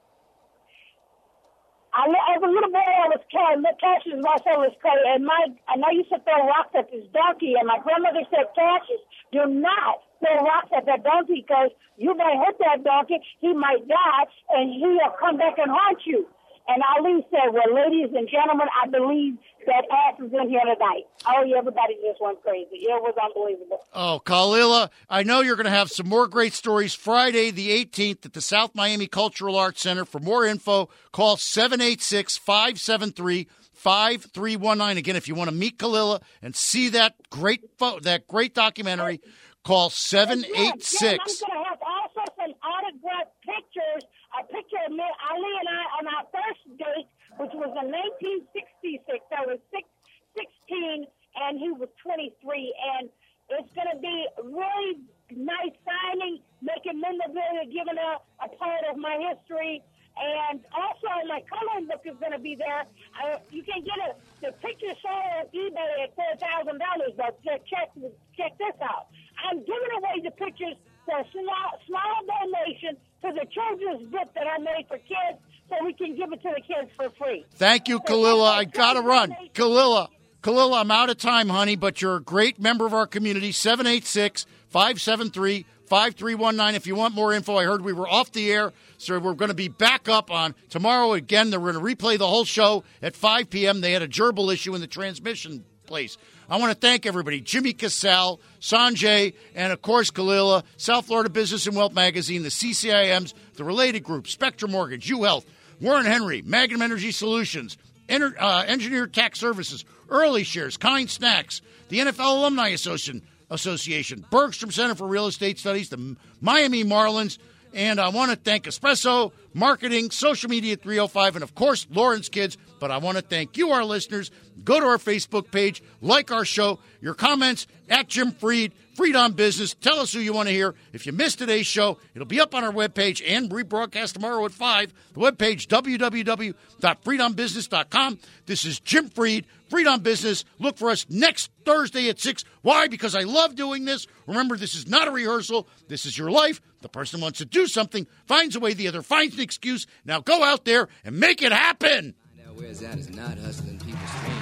I, as a little boy, I was carrying Cassius Marcellus Clay, and my, and I used to throw rocks at this donkey, and my grandmother said, Cassius, do not throw rocks at that donkey because you might hurt that donkey, he might die, and he'll come back and haunt you." And Ali said, "Well, ladies and gentlemen, I believe that ass is in here tonight." Oh, yeah, everybody just went crazy. It was unbelievable. Oh, Kalila, I know you're going to have some more great stories Friday the eighteenth at the South Miami Cultural Arts Center. For more info, call seven eight six, five seven three, five three one nine. Again, if you want to meet Kalila and see that great fo- that great documentary, call seven eight six. I'm going to have also some autographed pictures, a picture of me, Ali and I on our first date, which was in nineteen sixty-six. I was six, sixteen, and he was twenty-three. And it's going to be really nice signing, making memorabilia, giving a, a part of my history. And also, my coloring book is going to be there. Uh, you can get a, the picture sold on eBay at four thousand dollars, but check, check this out. I'm giving away the pictures for a small, small donation to the children's book that I made for kids, so we can give it to the kids for free. Thank you, Kalila. I got to run. Kalila, Kalila, I'm out of time, honey, but you're a great member of our community. seven eight six, five seven three, five three one nine. If you want more info, I heard we were off the air, so we're going to be back up on tomorrow again. They're going to replay the whole show at five p.m. They had a gerbil issue in the transmission place. I want to thank everybody, Jimmy Cassell, Sanjay, and, of course, Kalila, South Florida Business and Wealth Magazine, the C C I Ms, the Related Group, Spectrum Mortgage, UHealth, Warren Henry, Magnum Energy Solutions, Ener- uh, Engineered Tax Services, Early Shares, Kind Snacks, the N F L Alumni Association, Association, Bergstrom Center for Real Estate Studies, the Miami Marlins, and I want to thank Espresso, Marketing, Social Media three oh five, and, of course, Lawrence Kids. But I want to thank you, our listeners. Go to our Facebook page, like our show, your comments at Jim Freed, Freed on Business. Tell us who you want to hear. If you missed today's show, it'll be up on our webpage and rebroadcast tomorrow at five. The webpage, w w w dot freed on business dot com. This is Jim Freed, Freed on Business. Look for us next Thursday at six. Why? Because I love doing this. Remember, this is not a rehearsal. This is your life. The person wants to do something, finds a way, the other finds an excuse. Now go out there and make it happen. Now, where's that is not hustling people strange.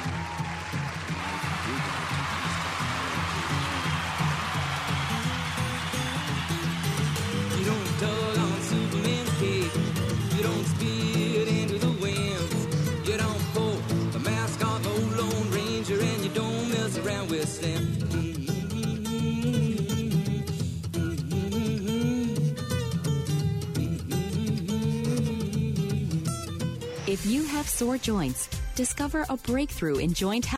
You don't dull on Superman's cape. You don't speed into the wind. You don't pull the mask off old Lone Ranger, and you don't mess around with Slim. If you have sore joints, discover a breakthrough in joint health.